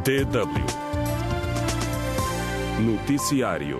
DW Noticiário.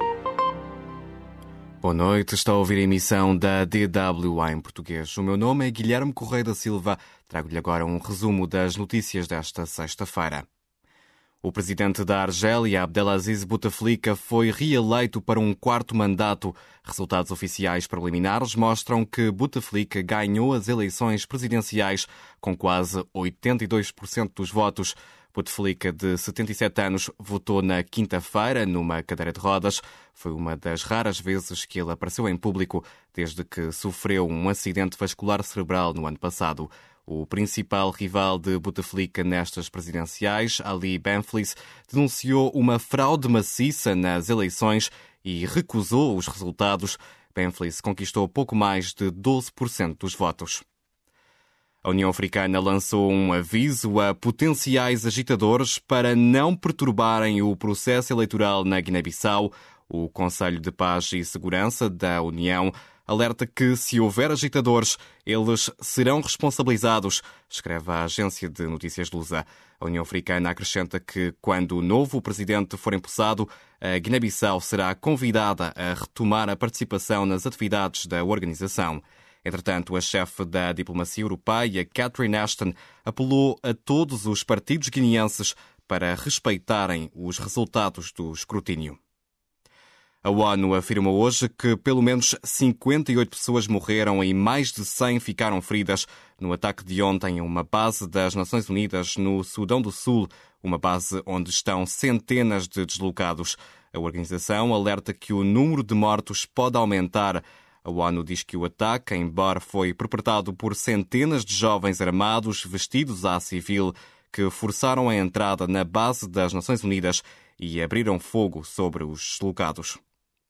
Boa noite, está a ouvir a emissão da DW em português. O meu nome é Guilherme Correia da Silva. Trago-lhe agora um resumo das notícias desta sexta-feira. O presidente da Argélia, Abdelaziz Bouteflika, foi reeleito para um quarto mandato. Resultados oficiais preliminares mostram que Bouteflika ganhou as eleições presidenciais com quase 82% dos votos. Bouteflika, de 77 anos, votou na quinta-feira numa cadeira de rodas. Foi uma das raras vezes que ele apareceu em público desde que sofreu um acidente vascular cerebral no ano passado. O principal rival de Bouteflika nestas presidenciais, Ali Benflis, denunciou uma fraude maciça nas eleições e recusou os resultados. Benflis conquistou pouco mais de 12% dos votos. A União Africana lançou um aviso a potenciais agitadores para não perturbarem o processo eleitoral na Guiné-Bissau. O Conselho de Paz e Segurança da União alerta que, se houver agitadores, eles serão responsabilizados, escreve a agência de notícias Lusa. A União Africana acrescenta que, quando o novo presidente for empossado, a Guiné-Bissau será convidada a retomar a participação nas atividades da organização. Entretanto, a chefe da diplomacia europeia, Catherine Ashton, apelou a todos os partidos guineenses para respeitarem os resultados do escrutínio. A ONU afirma hoje que pelo menos 58 pessoas morreram e mais de 100 ficaram feridas no ataque de ontem a uma base das Nações Unidas no Sudão do Sul, uma base onde estão centenas de deslocados. A organização alerta que o número de mortos pode aumentar. A ONU diz que o ataque, embora foi perpetrado por centenas de jovens armados vestidos à civil que forçaram a entrada na base das Nações Unidas e abriram fogo sobre os deslocados.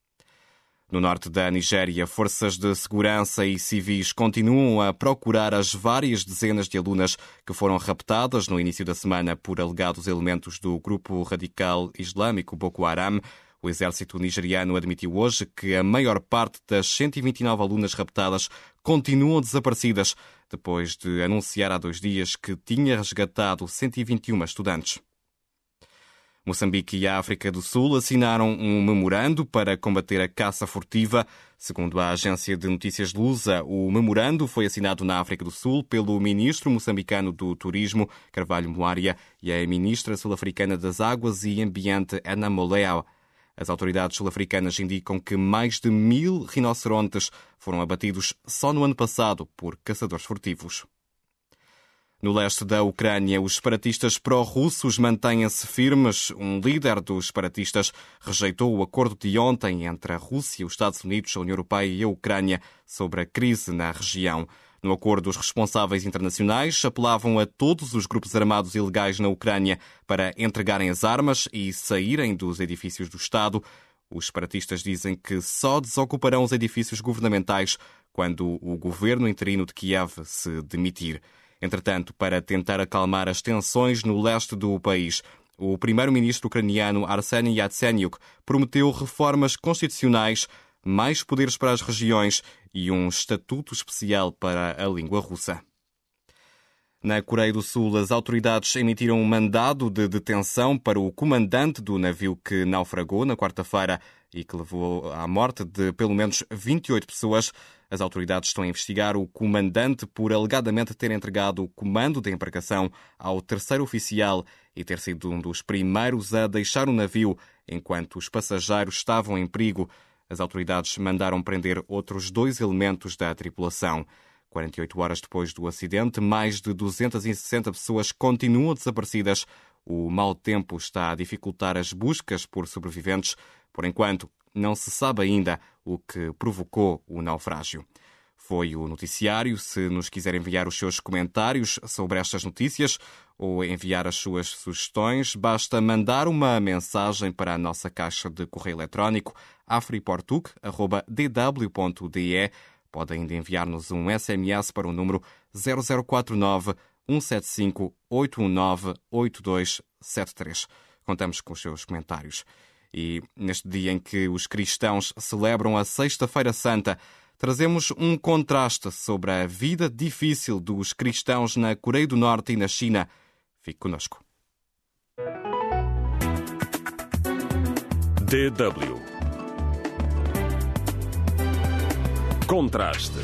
No norte da Nigéria, forças de segurança e civis continuam a procurar as várias dezenas de alunas que foram raptadas no início da semana por alegados elementos do grupo radical islâmico Boko Haram. O exército nigeriano admitiu hoje que a maior parte das 129 alunas raptadas continuam desaparecidas, depois de anunciar há 2 dias que tinha resgatado 121 estudantes. Moçambique e a África do Sul assinaram um memorando para combater a caça furtiva. Segundo a agência de notícias Lusa, o memorando foi assinado na África do Sul pelo ministro moçambicano do Turismo, Carvalho Moaria, e a ministra sul-africana das Águas e Ambiente, Ana Moleau. As autoridades sul-africanas indicam que mais de 1000 rinocerontes foram abatidos só no ano passado por caçadores furtivos. No leste da Ucrânia, os separatistas pró-russos mantêm-se firmes. Um líder dos separatistas rejeitou o acordo de ontem entre a Rússia, os Estados Unidos, a União Europeia e a Ucrânia sobre a crise na região. No acordo, os responsáveis internacionais apelavam a todos os grupos armados ilegais na Ucrânia para entregarem as armas e saírem dos edifícios do Estado. Os separatistas dizem que só desocuparão os edifícios governamentais quando o governo interino de Kiev se demitir. Entretanto, para tentar acalmar as tensões no leste do país, o primeiro-ministro ucraniano Arseniy Yatsenyuk prometeu reformas constitucionais, mais poderes para as regiões e um estatuto especial para a língua russa. Na Coreia do Sul, as autoridades emitiram um mandado de detenção para o comandante do navio que naufragou na quarta-feira e que levou à morte de pelo menos 28 pessoas. As autoridades estão a investigar o comandante por alegadamente ter entregado o comando da embarcação ao terceiro oficial e ter sido um dos primeiros a deixar o navio enquanto os passageiros estavam em perigo. As autoridades mandaram prender outros 2 elementos da tripulação. 48 horas depois do acidente, mais de 260 pessoas continuam desaparecidas. O mau tempo está a dificultar as buscas por sobreviventes. Por enquanto, não se sabe ainda o que provocou o naufrágio. Foi o noticiário. Se nos quiser enviar os seus comentários sobre estas notícias ou enviar as suas sugestões, basta mandar uma mensagem para a nossa caixa de correio eletrónico afriportug@dw.de. Pode ainda enviar-nos um SMS para o número 0049 175 819 8273. Contamos com os seus comentários. E neste dia em que os cristãos celebram a Sexta-feira Santa, trazemos um contraste sobre a vida difícil dos cristãos na Coreia do Norte e na China. Fique connosco. DW Contraste.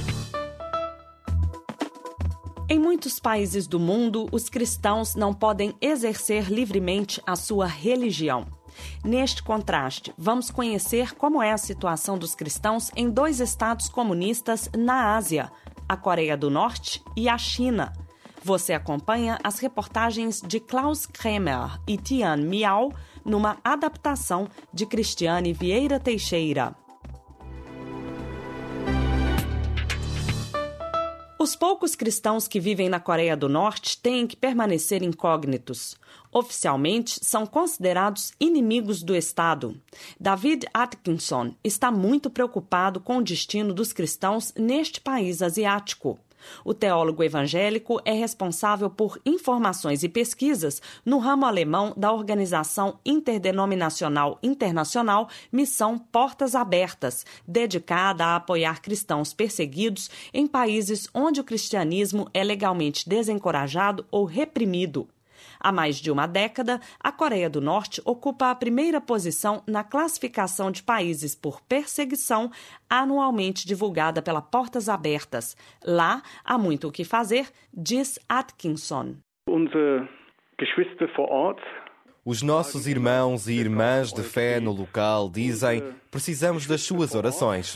Em muitos países do mundo, os cristãos não podem exercer livremente a sua religião. Neste contraste, vamos conhecer como é a situação dos cristãos em dois estados comunistas na Ásia, a Coreia do Norte e a China. Você acompanha as reportagens de Klaus Kremer e Tian Miao numa adaptação de Cristiane Vieira Teixeira. Os poucos cristãos que vivem na Coreia do Norte têm que permanecer incógnitos. Oficialmente, são considerados inimigos do Estado. David Atkinson está muito preocupado com o destino dos cristãos neste país asiático. O teólogo evangélico é responsável por informações e pesquisas no ramo alemão da Organização Interdenominacional Internacional Missão Portas Abertas, dedicada a apoiar cristãos perseguidos em países onde o cristianismo é legalmente desencorajado ou reprimido. Há mais de uma década, a Coreia do Norte ocupa a primeira posição na classificação de países por perseguição anualmente divulgada pela Portas Abertas. Lá há muito o que fazer, diz Atkinson. Os nossos irmãos e irmãs de fé no local dizem: precisamos das suas orações.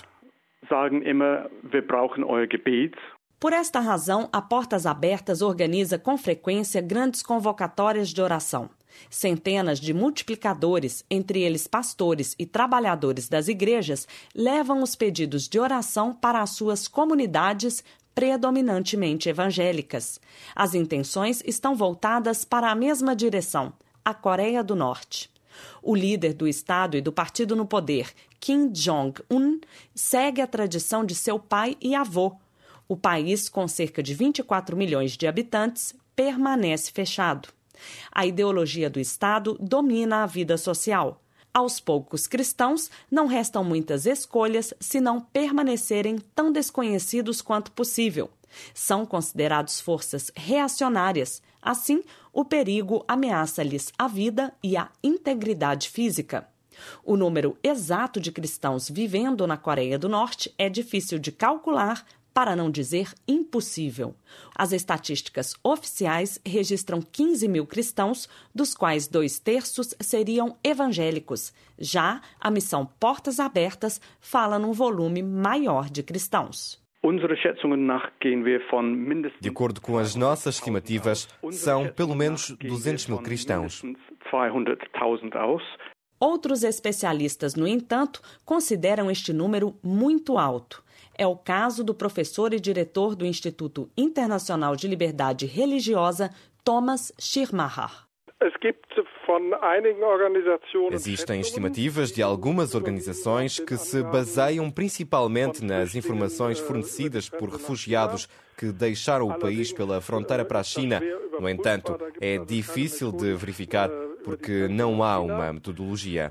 Por esta razão, a Portas Abertas organiza com frequência grandes convocatórias de oração. Centenas de multiplicadores, entre eles pastores e trabalhadores das igrejas, levam os pedidos de oração para as suas comunidades predominantemente evangélicas. As intenções estão voltadas para a mesma direção, a Coreia do Norte. O líder do Estado e do partido no poder, Kim Jong-un, segue a tradição de seu pai e avô. O país, com cerca de 24 milhões de habitantes, permanece fechado. A ideologia do Estado domina a vida social. Aos poucos cristãos, não restam muitas escolhas senão permanecerem tão desconhecidos quanto possível. São considerados forças reacionárias. Assim, o perigo ameaça-lhes a vida e a integridade física. O número exato de cristãos vivendo na Coreia do Norte é difícil de calcular, para não dizer impossível. As estatísticas oficiais registram 15 mil cristãos, dos quais 2/3 seriam evangélicos. Já a missão Portas Abertas fala num volume maior de cristãos. De acordo com as nossas estimativas, são pelo menos 200 mil cristãos. Outros especialistas, no entanto, consideram este número muito alto. É o caso do professor e diretor do Instituto Internacional de Liberdade Religiosa, Thomas Schirmacher. Existem estimativas de algumas organizações que se baseiam principalmente nas informações fornecidas por refugiados que deixaram o país pela fronteira para a China. No entanto, é difícil de verificar porque não há uma metodologia.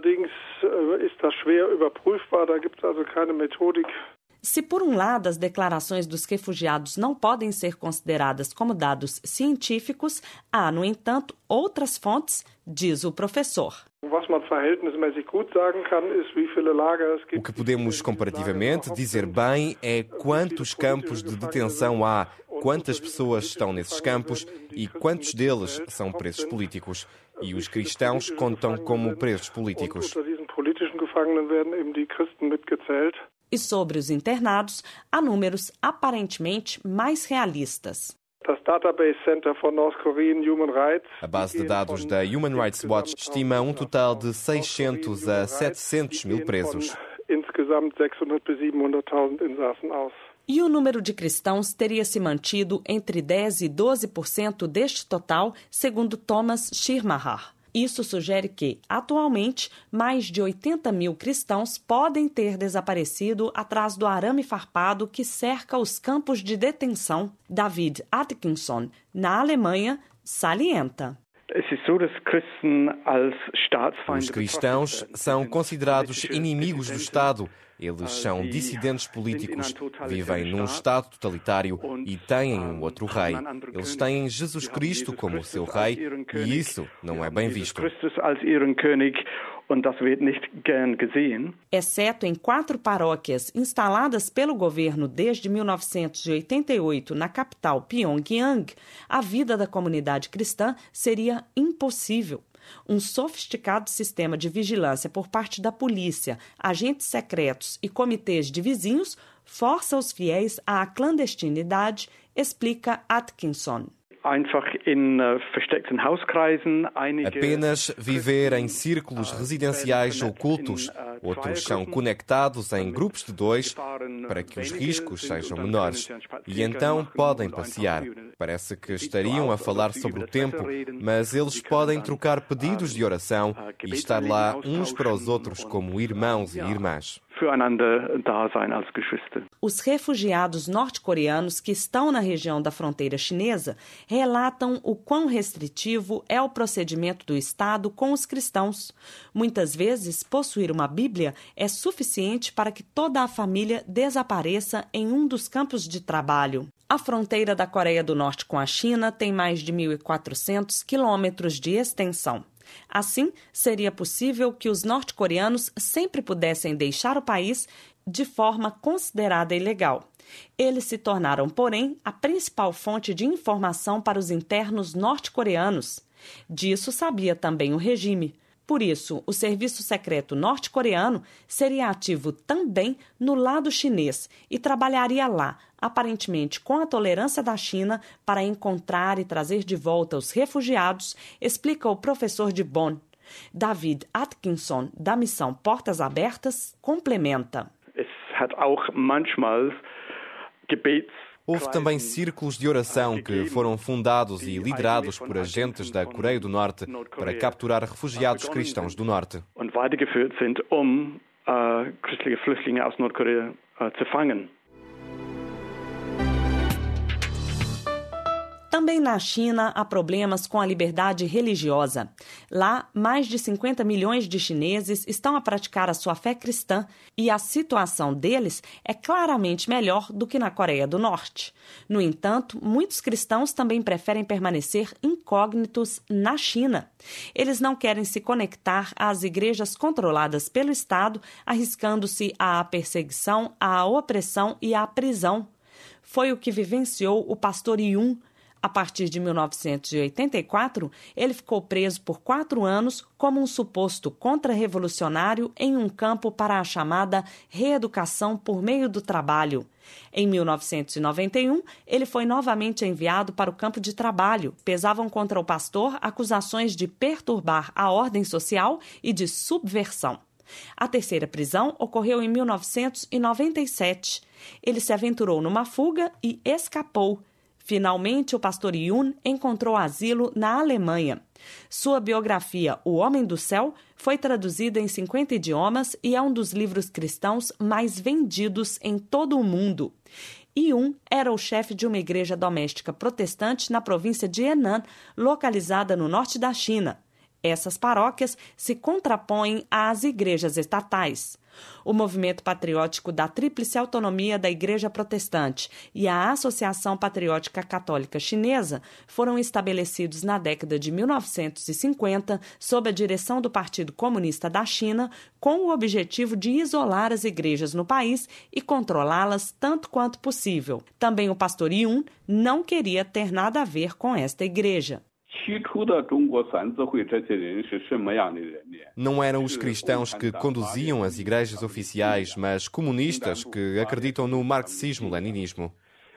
Se, por um lado, as declarações dos refugiados não podem ser consideradas como dados científicos, há, no entanto, outras fontes, diz o professor. O que podemos comparativamente dizer bem é quantos campos de detenção há, quantas pessoas estão nesses campos e quantos deles são presos políticos. E os cristãos contam como presos políticos. E sobre os internados, há números aparentemente mais realistas. A base de dados da Human Rights Watch estima um total de 600 a 700 mil presos. E o número de cristãos teria se mantido entre 10% e 12% deste total, segundo Thomas Schirmacher. Isso sugere que, atualmente, mais de 80 mil cristãos podem ter desaparecido atrás do arame farpado que cerca os campos de detenção. David Atkinson, na Alemanha, salienta. Os cristãos são considerados inimigos do Estado. Eles são dissidentes políticos, vivem num Estado totalitário e têm um outro rei. Eles têm Jesus Cristo como seu rei e isso não é bem visto. Exceto em 4 paróquias instaladas pelo governo desde 1988 na capital Pyongyang, a vida da comunidade cristã seria impossível. Um sofisticado sistema de vigilância por parte da polícia, agentes secretos e comitês de vizinhos força os fiéis à clandestinidade, explica Atkinson. Apenas viver em círculos residenciais ocultos. Outros são conectados em grupos de 2 para que os riscos sejam menores. E então podem passear. Parece que estariam a falar sobre o tempo, mas eles podem trocar pedidos de oração e estar lá uns para os outros como irmãos e irmãs. Os refugiados norte-coreanos que estão na região da fronteira chinesa relatam o quão restritivo é o procedimento do Estado com os cristãos. Muitas vezes, possuir uma Bíblia é suficiente para que toda a família desapareça em um dos campos de trabalho. A fronteira da Coreia do Norte com a China tem mais de 1.400 quilômetros de extensão. Assim, seria possível que os norte-coreanos sempre pudessem deixar o país de forma considerada ilegal. Eles se tornaram, porém, a principal fonte de informação para os internos norte-coreanos. Disso sabia também o regime. Por isso, o serviço secreto norte-coreano seria ativo também no lado chinês e trabalharia lá, aparentemente com a tolerância da China, para encontrar e trazer de volta os refugiados, explica o professor de Bonn. David Atkinson, da missão Portas Abertas, complementa. Houve também círculos de oração que foram fundados e liderados por agentes da Coreia do Norte para capturar refugiados cristãos do Norte. Também na China há problemas com a liberdade religiosa. Lá, mais de 50 milhões de chineses estão a praticar a sua fé cristã e a situação deles é claramente melhor do que na Coreia do Norte. No entanto, muitos cristãos também preferem permanecer incógnitos na China. Eles não querem se conectar às igrejas controladas pelo Estado, arriscando-se à perseguição, à opressão e à prisão. Foi o que vivenciou o pastor Yun. A partir de 1984, ele ficou preso por 4 anos como um suposto contra-revolucionário em um campo para a chamada reeducação por meio do trabalho. Em 1991, ele foi novamente enviado para o campo de trabalho. Pesavam contra o pastor acusações de perturbar a ordem social e de subversão. A terceira prisão ocorreu em 1997. Ele se aventurou numa fuga e escapou. Finalmente, o pastor Yun encontrou asilo na Alemanha. Sua biografia, O Homem do Céu, foi traduzida em 50 idiomas e é um dos livros cristãos mais vendidos em todo o mundo. Yun era o chefe de uma igreja doméstica protestante na província de Henan, localizada no norte da China. Essas paróquias se contrapõem às igrejas estatais. O Movimento Patriótico da Tríplice Autonomia da Igreja Protestante e a Associação Patriótica Católica Chinesa foram estabelecidos na década de 1950 sob a direção do Partido Comunista da China, com o objetivo de isolar as igrejas no país e controlá-las tanto quanto possível. Também o pastor Yun não queria ter nada a ver com esta igreja. Não eram os cristãos que conduziam as igrejas oficiais, mas comunistas que acreditam no marxismo-leninismo.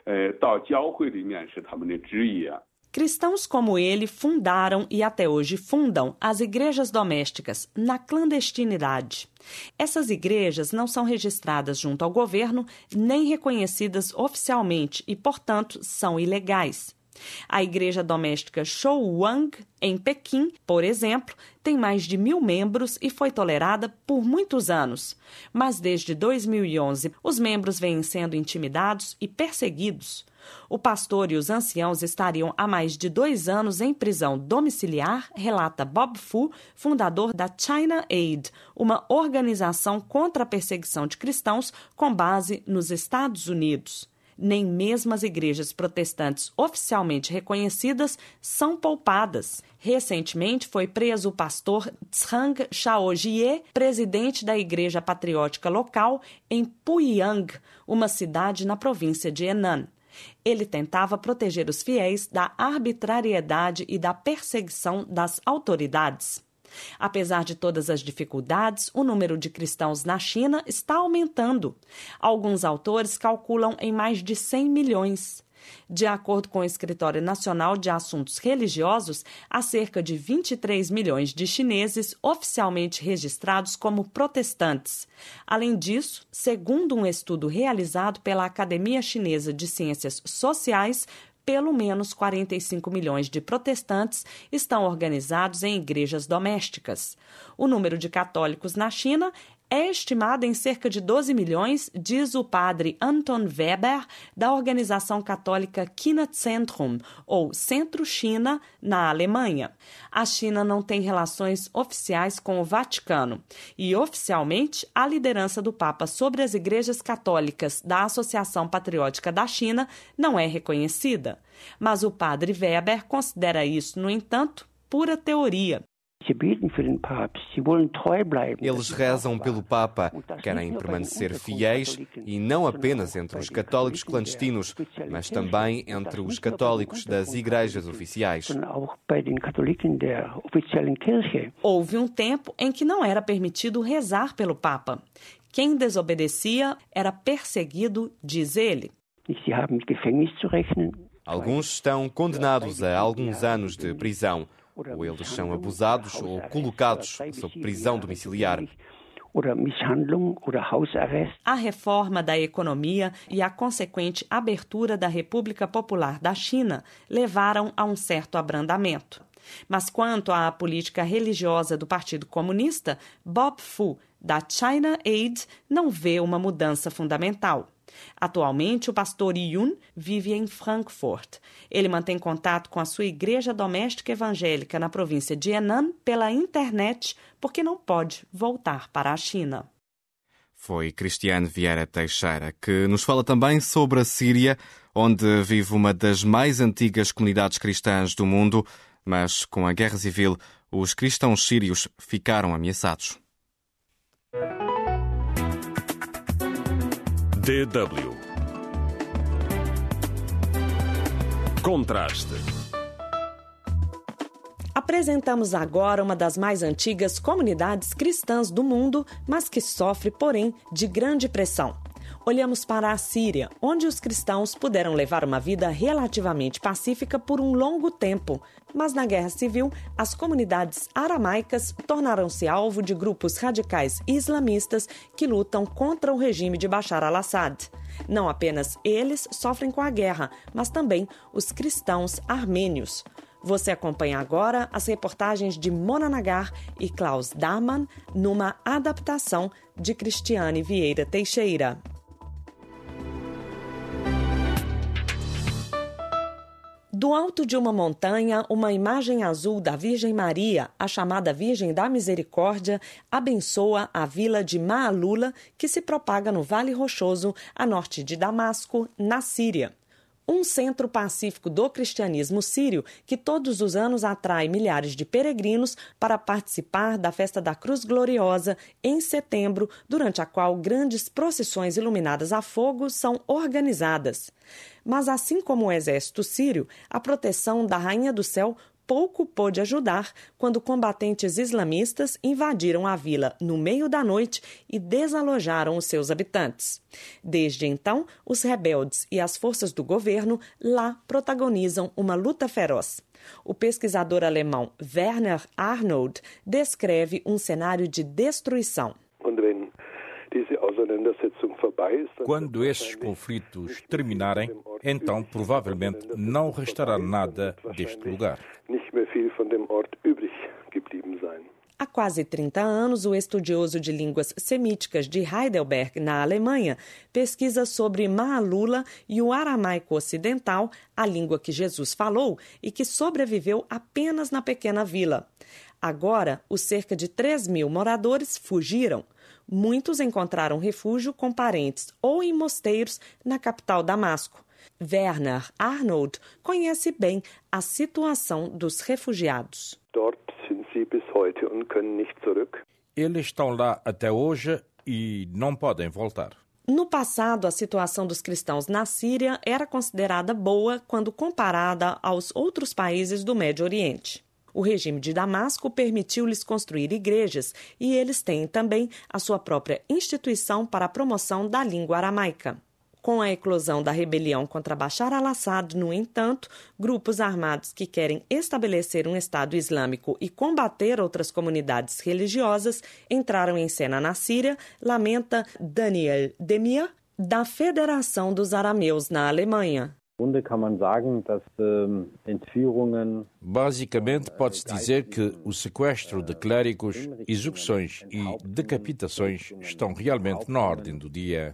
Cristãos como ele fundaram e até hoje fundam as igrejas domésticas na clandestinidade. Essas igrejas não são registradas junto ao governo nem reconhecidas oficialmente e, portanto, são ilegais. A igreja doméstica Shouwang, em Pequim, por exemplo, tem mais de 1.000 membros e foi tolerada por muitos anos. Mas desde 2011, os membros vêm sendo intimidados e perseguidos. O pastor e os anciãos estariam há mais de 2 anos em prisão domiciliar, relata Bob Fu, fundador da China Aid, uma organização contra a perseguição de cristãos com base nos Estados Unidos. Nem mesmo as igrejas protestantes oficialmente reconhecidas são poupadas. Recentemente foi preso o pastor Zhang Xiaojie, presidente da Igreja Patriótica local em Puyang, uma cidade na província de Henan. Ele tentava proteger os fiéis da arbitrariedade e da perseguição das autoridades. Apesar de todas as dificuldades, o número de cristãos na China está aumentando. Alguns autores calculam em mais de 100 milhões. De acordo com o Escritório Nacional de Assuntos Religiosos, há cerca de 23 milhões de chineses oficialmente registrados como protestantes. Além disso, segundo um estudo realizado pela Academia Chinesa de Ciências Sociais, pelo menos 45 milhões de protestantes estão organizados em igrejas domésticas. O número de católicos na China é estimado em cerca de 12 milhões, diz o padre Anton Weber, da organização católica Kinazentrum, ou Centro China, na Alemanha. A China não tem relações oficiais com o Vaticano e, oficialmente, a liderança do Papa sobre as igrejas católicas da Associação Patriótica da China não é reconhecida. Mas o padre Weber considera isso, no entanto, pura teoria. Eles rezam pelo Papa, querem permanecer fiéis e não apenas entre os católicos clandestinos, mas também entre os católicos das igrejas oficiais. Houve um tempo em que não era permitido rezar pelo Papa. Quem desobedecia era perseguido, diz ele. Alguns estão condenados a alguns anos de prisão. Ou eles são abusados ou colocados sob prisão domiciliar. A reforma da economia e a consequente abertura da República Popular da China levaram a um certo abrandamento. Mas quanto à política religiosa do Partido Comunista, Bob Fu, da China Aid, não vê uma mudança fundamental. Atualmente, o pastor Yun vive em Frankfurt. Ele mantém contato com a sua igreja doméstica evangélica na província de Henan pela internet, porque não pode voltar para a China. Foi Cristiane Vieira Teixeira, que nos fala também sobre a Síria, onde vive uma das mais antigas comunidades cristãs do mundo, mas com a guerra civil, os cristãos sírios ficaram ameaçados. DW Contraste. Apresentamos agora uma das mais antigas comunidades cristãs do mundo, mas que sofre, porém, de grande pressão. Olhamos para a Síria, onde os cristãos puderam levar uma vida relativamente pacífica por um longo tempo. Mas na Guerra Civil, as comunidades aramaicas tornaram-se alvo de grupos radicais islamistas que lutam contra o regime de Bashar al-Assad. Não apenas eles sofrem com a guerra, mas também os cristãos armênios. Você acompanha agora as reportagens de Mona Nagar e Klaus Dahlmann numa adaptação de Cristiane Vieira Teixeira. Do alto de uma montanha, uma imagem azul da Virgem Maria, a chamada Virgem da Misericórdia, abençoa a vila de Maalula, que se propaga no Vale Rochoso, a norte de Damasco, na Síria. Um centro pacífico do cristianismo sírio que todos os anos atrai milhares de peregrinos para participar da Festa da Cruz Gloriosa em setembro, durante a qual grandes procissões iluminadas a fogo são organizadas. Mas assim como o exército sírio, a proteção da Rainha do Céu pouco pôde ajudar quando combatentes islamistas invadiram a vila no meio da noite e desalojaram os seus habitantes. Desde então, os rebeldes e as forças do governo lá protagonizam uma luta feroz. O pesquisador alemão Werner Arnold descreve um cenário de destruição. Quando esses conflitos terminarem, então provavelmente não restará nada deste lugar. Há quase 30 anos, o estudioso de línguas semíticas de Heidelberg, na Alemanha, pesquisa sobre Maalula e o aramaico ocidental, a língua que Jesus falou e que sobreviveu apenas na pequena vila. Agora, os cerca de 3.000 moradores fugiram. Muitos encontraram refúgio com parentes ou em mosteiros na capital Damasco. Werner Arnold conhece bem a situação dos refugiados. Eles estão lá até hoje e não podem voltar. No passado, a situação dos cristãos na Síria era considerada boa quando comparada aos outros países do Médio Oriente. O regime de Damasco permitiu-lhes construir igrejas e eles têm também a sua própria instituição para a promoção da língua aramaica. Com a eclosão da rebelião contra Bashar al-Assad, no entanto, grupos armados que querem estabelecer um Estado Islâmico e combater outras comunidades religiosas entraram em cena na Síria, lamenta Daniel Demir, da Federação dos Arameus na Alemanha. Basicamente, pode-se dizer que o sequestro de clérigos, execuções e decapitações estão realmente na ordem do dia.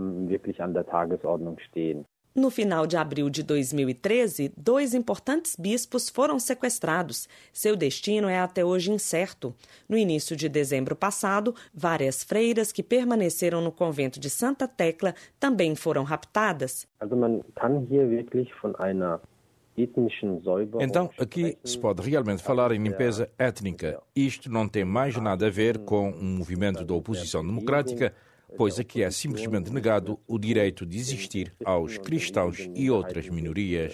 No final de abril de 2013, 2 importantes bispos foram sequestrados. Seu destino é até hoje incerto. No início de dezembro passado, várias freiras que permaneceram no convento de Santa Tecla também foram raptadas. Então, aqui se pode realmente falar em limpeza étnica. Isto não tem mais nada a ver com um movimento da oposição democrática, pois aqui é simplesmente negado o direito de existir aos cristãos e outras minorias.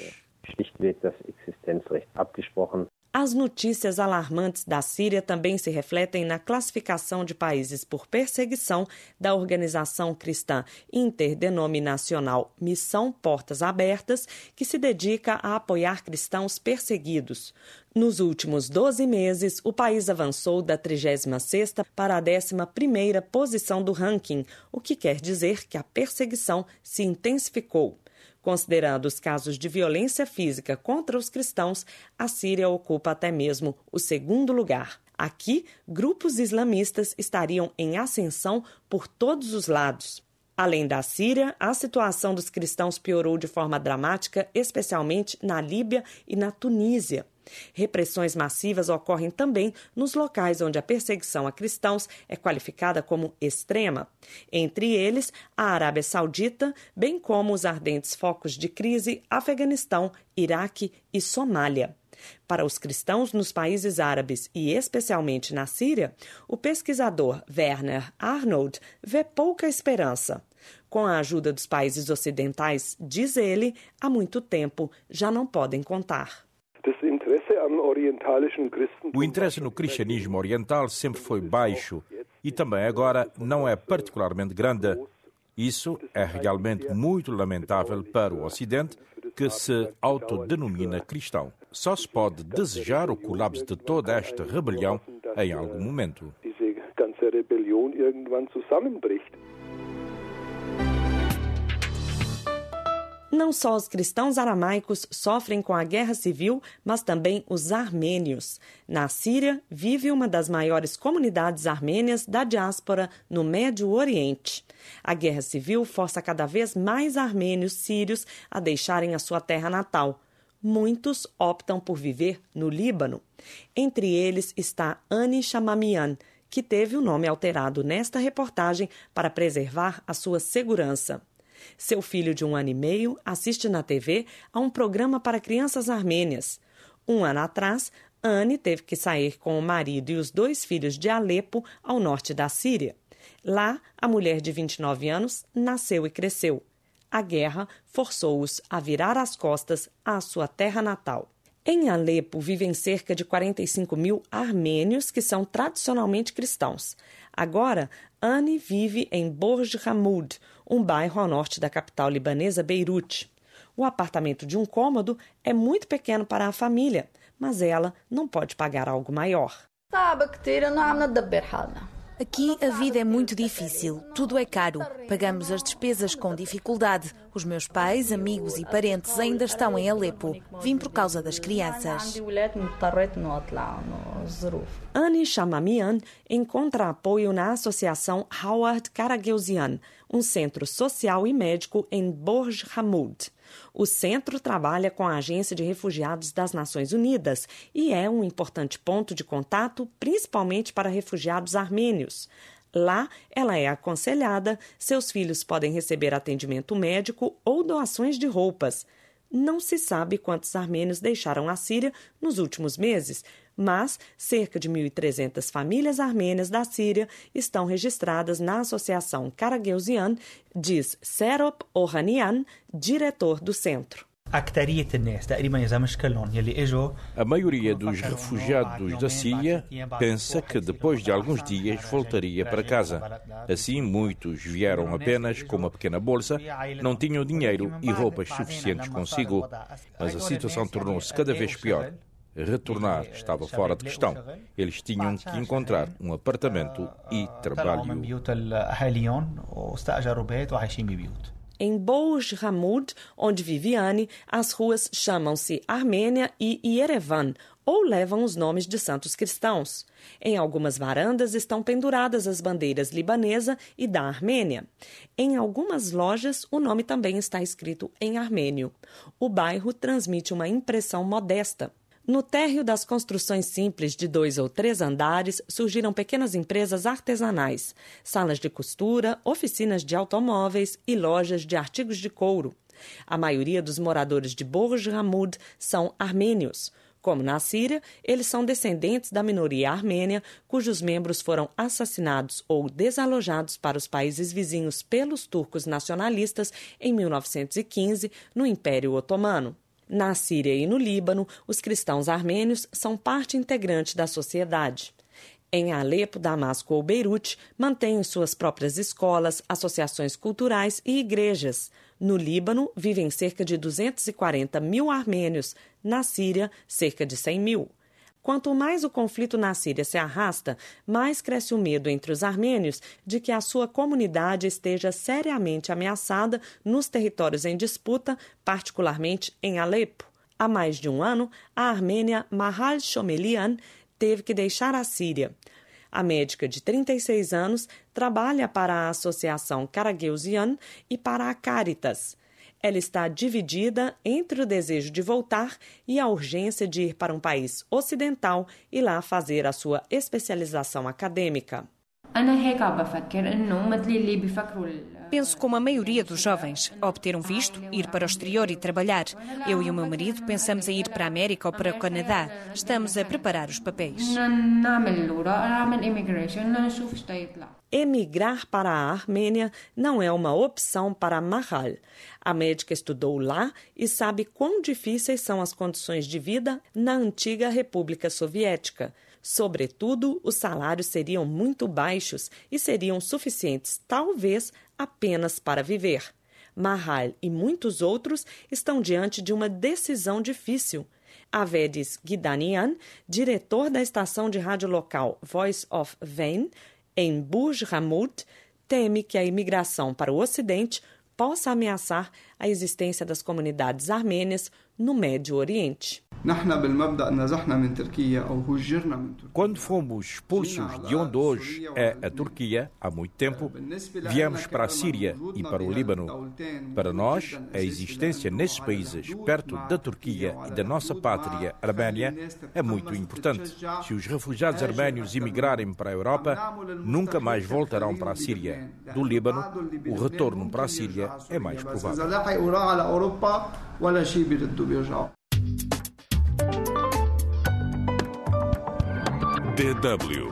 As notícias alarmantes da Síria também se refletem na classificação de países por perseguição da organização cristã interdenominacional Missão Portas Abertas, que se dedica a apoiar cristãos perseguidos. Nos últimos 12 meses, o país avançou da 36ª para a 11ª posição do ranking, o que quer dizer que a perseguição se intensificou. Considerando os casos de violência física contra os cristãos, a Síria ocupa até mesmo o 2º lugar. Aqui, grupos islamistas estariam em ascensão por todos os lados. Além da Síria, a situação dos cristãos piorou de forma dramática, especialmente na Líbia e na Tunísia. Repressões massivas ocorrem também nos locais onde a perseguição a cristãos é qualificada como extrema, entre eles a Arábia Saudita, bem como os ardentes focos de crise Afeganistão, Iraque e Somália. Para os cristãos nos países árabes e especialmente na Síria, o pesquisador Werner Arnold vê pouca esperança. Com a ajuda dos países ocidentais, diz ele, há muito tempo já não podem contar. O interesse no cristianismo oriental sempre foi baixo e também agora não é particularmente grande. Isso é realmente muito lamentável para o Ocidente, que se autodenomina cristão. Só se pode desejar o colapso de toda esta rebelião em algum momento. Não só os cristãos aramaicos sofrem com a guerra civil, mas também os armênios. Na Síria, vive uma das maiores comunidades armênias da diáspora no Médio Oriente. A guerra civil força cada vez mais armênios sírios a deixarem a sua terra natal. Muitos optam por viver no Líbano. Entre eles está Ani Shamamian, que teve o nome alterado nesta reportagem para preservar a sua segurança. Seu filho de 1 ano e meio assiste na TV a um programa para crianças armênias. 1 ano atrás, Anne teve que sair com o marido e os 2 filhos de Alepo, ao norte da Síria. Lá, a mulher de 29 anos nasceu e cresceu. A guerra forçou-os a virar as costas à sua terra natal. Em Alepo vivem cerca de 45.000 armênios que são tradicionalmente cristãos. Agora, Anne vive em Borj Hamoud, um bairro ao norte da capital libanesa Beirute. O apartamento de um cômodo é muito pequeno para a família, mas ela não pode pagar algo maior. Aqui a vida é muito difícil, tudo é caro. Pagamos as despesas com dificuldade. Os meus pais, amigos e parentes ainda estão em Alepo. Vim por causa das crianças. Annie Shamamian encontra apoio na Associação Howard Karageuzian, um centro social e médico em Borj Hamoud. O centro trabalha com a Agência de Refugiados das Nações Unidas e é um importante ponto de contato, principalmente para refugiados armênios. Lá, ela é aconselhada, seus filhos podem receber atendimento médico ou doações de roupas. Não se sabe quantos armênios deixaram a Síria nos últimos meses, mas cerca de 1.300 famílias armênias da Síria estão registradas na Associação Karageuzian, diz Serop Ohanian, diretor do centro. A maioria dos refugiados da Síria pensa que depois de alguns dias voltaria para casa. Assim, muitos vieram apenas com uma pequena bolsa, não tinham dinheiro e roupas suficientes consigo. Mas a situação tornou-se cada vez pior. Retornar estava fora de questão. Eles tinham que encontrar um apartamento e trabalho. Em Borj Hamoud, onde vive Annie, as ruas chamam-se Armênia e Yerevan, ou levam os nomes de santos cristãos. Em algumas varandas estão penduradas as bandeiras libanesa e da Armênia. Em algumas lojas, o nome também está escrito em armênio. O bairro transmite uma impressão modesta. No térreo das construções simples de 2 ou 3 andares, surgiram pequenas empresas artesanais, salas de costura, oficinas de automóveis e lojas de artigos de couro. A maioria dos moradores de Borj Hamoud são armênios. Como na Síria, eles são descendentes da minoria armênia, cujos membros foram assassinados ou desalojados para os países vizinhos pelos turcos nacionalistas em 1915, no Império Otomano. Na Síria e no Líbano, os cristãos armênios são parte integrante da sociedade. Em Alepo, Damasco ou Beirute, mantêm suas próprias escolas, associações culturais e igrejas. No Líbano, vivem cerca de 240 mil armênios. Na Síria, cerca de 100 mil. Quanto mais o conflito na Síria se arrasta, mais cresce o medo entre os armênios de que a sua comunidade esteja seriamente ameaçada nos territórios em disputa, particularmente em Alepo. Há mais de um ano, a armênia Mahal Shomelian teve que deixar a Síria. A médica de 36 anos trabalha para a Associação Karageuzian e para a Caritas. Ela está dividida entre o desejo de voltar e a urgência de ir para um país ocidental e lá fazer a sua especialização acadêmica. Penso como a maioria dos jovens, obter um visto, ir para o exterior e trabalhar. Eu e o meu marido pensamos em ir para a América ou para o Canadá. Estamos a preparar os papéis. Emigrar para a Armênia não é uma opção para Mahal. A médica estudou lá e sabe quão difíceis são as condições de vida na antiga República Soviética. Sobretudo, os salários seriam muito baixos e seriam suficientes, talvez, apenas para viver. Mahal e muitos outros estão diante de uma decisão difícil. Avedis Gidanian, diretor da estação de rádio local Voice of Van, em Borj Hamoud, teme que a imigração para o Ocidente possa ameaçar a existência das comunidades armênias no Médio Oriente. Quando fomos expulsos de onde hoje é a Turquia, há muito tempo, viemos para a Síria e para o Líbano. Para nós, a existência nesses países, perto da Turquia e da nossa pátria, Arménia, é muito importante. Se os refugiados arménios imigrarem para a Europa, nunca mais voltarão para a Síria. Do Líbano, o retorno para a Síria é mais provável. DW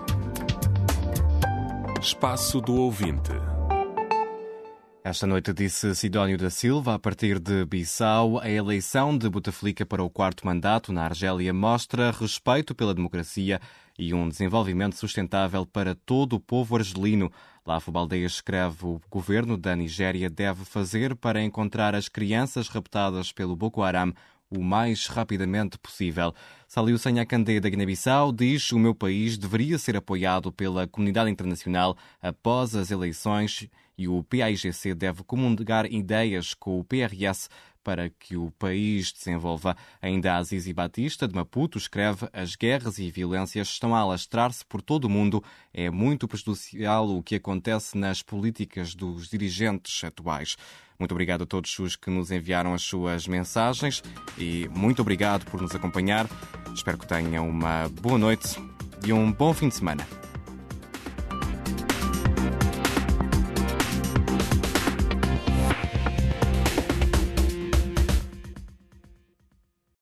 Espaço do Ouvinte. Esta noite disse Sidónio da Silva, a partir de Bissau, a eleição de Bouteflika para o 4º mandato na Argélia mostra respeito pela democracia e um desenvolvimento sustentável para todo o povo argelino. Lafo Baldeia escreve: o governo da Nigéria deve fazer para encontrar as crianças raptadas pelo Boko Haram o mais rapidamente possível. Saliu Senha Kandé da Guiné-Bissau diz que o meu país deveria ser apoiado pela comunidade internacional após as eleições e o PAIGC deve comungar ideias com o PRS para que o país desenvolva. Ainda Azizi Batista, de Maputo, escreve: as guerras e violências estão a alastrar-se por todo o mundo. É muito prejudicial o que acontece nas políticas dos dirigentes atuais. Muito obrigado a todos os que nos enviaram as suas mensagens e muito obrigado por nos acompanhar. Espero que tenham uma boa noite e um bom fim de semana.